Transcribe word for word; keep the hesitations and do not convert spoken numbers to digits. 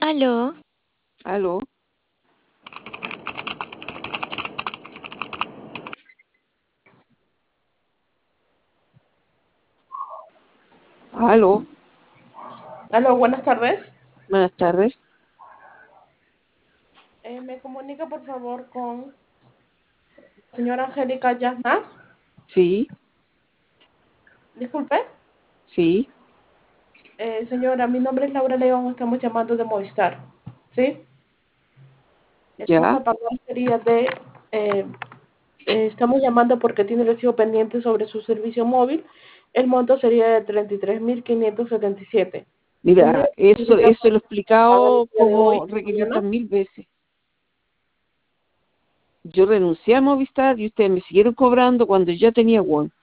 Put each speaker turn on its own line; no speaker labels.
Aló,
Aló, aló,
Aló, buenas tardes.
buenas tardes.
Eh, me comunica por favor con la señora Angélica Yasna.
Sí,
Disculpe.
sí,
Eh, señora, mi nombre es Laura León, estamos llamando de Movistar. ¿Sí? El
ya.
monto a pagar sería de... eh, eh, estamos llamando porque tiene recibo pendiente sobre su servicio móvil. El monto sería de treinta y tres mil quinientos setenta y siete. ¿Tendría
Mira, eso,
posibilidad
eso lo he
de pagar el
explicado
día de hoy
como
o
requeridas
mañana?
mil veces. Yo renuncié a Movistar y ustedes me siguieron cobrando cuando ya tenía One.